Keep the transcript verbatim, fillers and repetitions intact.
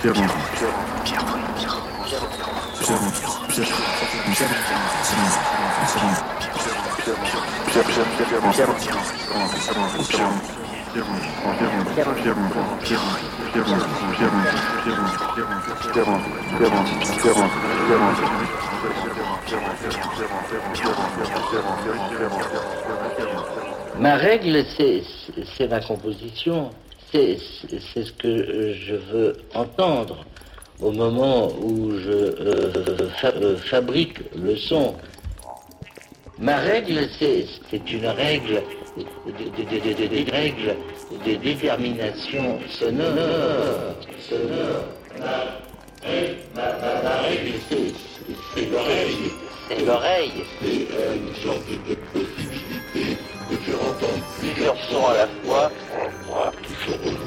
Ma règle, c'est, c'est ma composition, c'est, c'est ce que je veux entendre au moment où je euh, fa- euh, fabrique le son. Ma règle, c'est, c'est une règle de, de, de, de, de, de, règle de détermination sonore. sonore. Ma, ma, ma, ma règle, c'est, c'est l'oreille. C'est l'oreille. C'est euh, une sorte de possibilité de faire entendre plusieurs sons à la fois. Voilà, qui sont